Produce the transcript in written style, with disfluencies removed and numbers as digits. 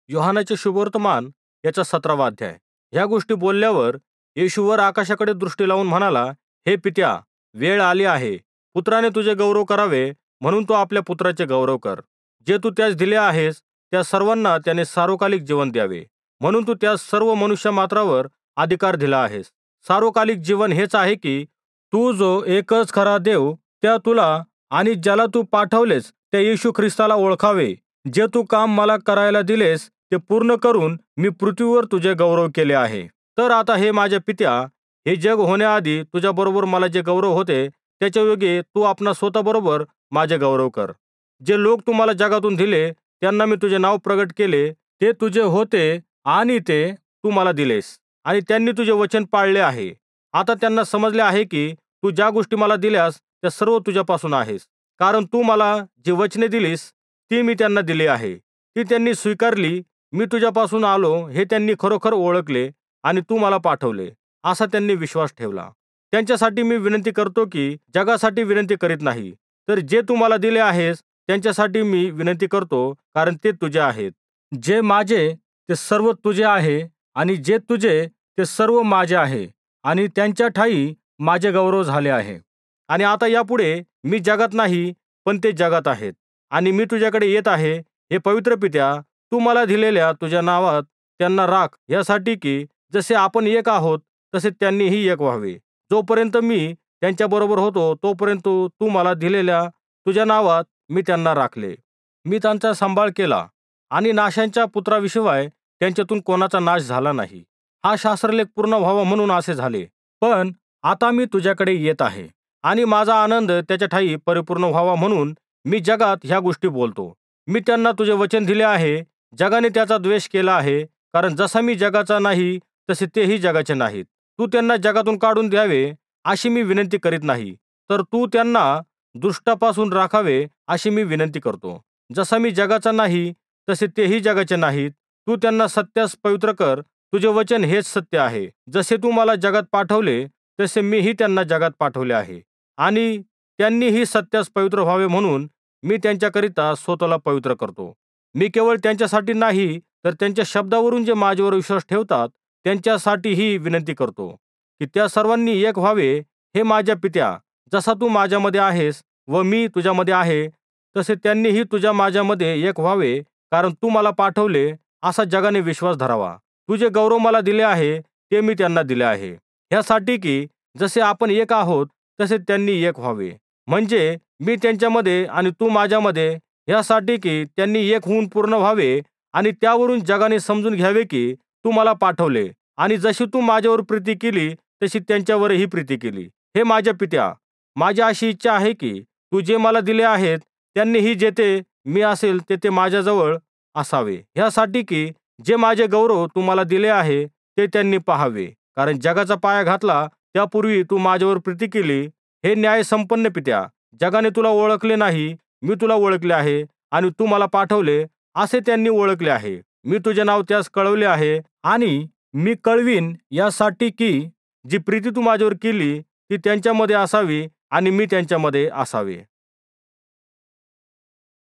योहानाचे शुभवर्तमान याचा 17वा अध्याय. ह्या गोष्टी बोलल्यावर येशू वर आकाशाकडे दृष्टी लावून म्हणाला, हे पित्या, वेळ आली आहे. पुत्राने तुझे गौरव करावे म्हणून तू आपल्या पुत्राचे गौरव कर. जे तू त्यास दिले आहेस त्या सर्वांना त्याने सार्वकालिक जीवन द्यावे, म्हणून तू त्यास सर्व मनुष्य मात्रावर अधिकार दिला आहेस. सार्वकालिक जीवन हेच आहे की तू जो एकच खरा देव त्या तुला आणि ज्याला तू पाठवलेस त्या येशू ख्रिस्ताला ओळखावे. जे तू काम मला करायला दिलेस ते पूर्ण करून मी पृथ्वीवर तुझे गौरव केले आहे. तर आता हे माझ्या पित्या, हे जग होण्याआधी तुझ्याबरोबर मला जे गौरव होते त्याच्यायोगे तू आपणा स्वतःबरोबर माझे गौरव कर. जे लोक तू मला जगातून दिले त्यांना मी तुझे नाव प्रगट केले. ते तुझे होते आणि ते तू मला दिलेस आणि त्यांनी तुझे वचन पाळले आहे. आता त्यांना समजले आहे की तू ज्या गोष्टी मला दिल्यास त्या सर्व तुझ्यापासून आहेस. कारण तू मला जी वचने दिलीस ती मी त्यांना दिली आहे. ती त्यांनी स्वीकारली. मी तुझ्यापासून आलो हे त्यांनी खरोखर ओळखले आणि तू मला पाठवले असा त्यांनी विश्वास ठेवला. त्यांच्यासाठी मी विनंती करतो की जगासाठी विनंती करीत नाही, तर जे तू मला दिले आहेस त्यांच्यासाठी मी विनंती करतो, कारण ते तुझे आहेत. जे माझे ते सर्व तुझे आहे आणि जे तुझे ते सर्व माझे आहे आणि त्यांच्या ठायी माझे गौरव झाले आहे. आणि आता यापुढे मी जगात नाही पण ते जगात आहेत आणि मी तुझ्याकडे येत आहे. हे पवित्र पित्या, तू मला दिलेल्या तुझ्या नावात त्यांना राख, यासाठी की जसे आपण एक आहोत तसे त्यांनीही एक व्हावे. जोपर्यंत मी त्यांच्याबरोबर होतो तोपर्यंत तू मला दिलेल्या तुझ्या नावात मी त्यांना राखले. मी त्यांचा सांभाळ केला आणि नाशांच्या पुत्राविषयी त्यांच्यातून कोणाचा नाश झाला नाही. हा शास्त्रलेख पूर्ण व्हावा म्हणून असे झाले. पण आता मी तुझ्याकडे येत आहे आणि माझा आनंद त्याच्या ठायी परिपूर्ण व्हावा म्हणून मी जगात ह्या गोष्टी बोलतो. मी त्यांना तुझे वचन दिले आहे. जगाने त्याचा द्वेष केला आहे, कारण जसा मी जगाचा नाही तसे तेही जगाचे नाहीत. तू त्यांना जगातून काढून द्यावे अशी मी विनंती करीत नाही, तर तू त्यांना दुष्टापासून राखावे अशी मी विनंती करतो. जसा मी जगाचा नाही तसे तेही जगाचे नाहीत. तू त्यांना सत्यास पवित्र कर. तुझे वचन हेच सत्य आहे. जसे तू मला जगात पाठवले तसे मीही त्यांना जगात पाठवले आहे आणि त्यांनीही सत्यास पवित्र व्हावे म्हणून मी त्यांच्याकरिता स्वतःला पवित्र करतो. मी केवळ त्यांच्यासाठी नाही तर त्यांच्या शब्दावरून जे माझ्यावर विश्वास ठेवतात त्यांच्यासाठीही विनंती करतो की त्या सर्वांनी एक व्हावे. हे माझ्या पित्या, जसा तू माझ्यामध्ये आहेस व मी तुझ्यामध्ये आहे तसे त्यांनीही तुझ्या माझ्यामध्ये एक व्हावे, कारण तू मला पाठवले असा जगाने विश्वास धरावा. तुझे गौरव मला दिले आहे ते मी त्यांना दिले आहे, ह्यासाठी की जसे आपण एक आहोत तसे त्यांनी एक व्हावे. म्हणजे मी त्यांच्यामध्ये आणि तू माझ्यामध्ये, यासाठी की त्यांनी एक होऊन पूर्ण व्हावे आणि त्यावरून जगाने समजून घ्यावे की तू मला पाठवले आणि जशी तू माझ्यावर प्रीती केली तशी त्यांच्यावरही प्रीती केली. हे माझ्या पित्या, माझी अशी इच्छा आहे की तू जे मला दिले आहेत त्यांनीही जेथे मी असेल तेथे माझ्याजवळ असावे, ह्यासाठी की जे माझे गौरव तू मला दिले आहे ते त्यांनी पाहावे. कारण जगाचा पाया घातला त्यापूर्वी तू माझ्यावर प्रीती केली. हे न्याय संपन्न पित्या, जगाने तुला ओळखले नाही, मी तुला ओळखले आहे आणि तू मला पाठवले असे त्यांनी ओळखले आहे. मी तुझे नाव त्यास कळवले आहे आणि मी कळवीन, यासाठी की जी प्रीती तू माझ्यावर केली ती त्यांच्यामध्ये असावी आणि मी त्यांच्यामध्ये असावे.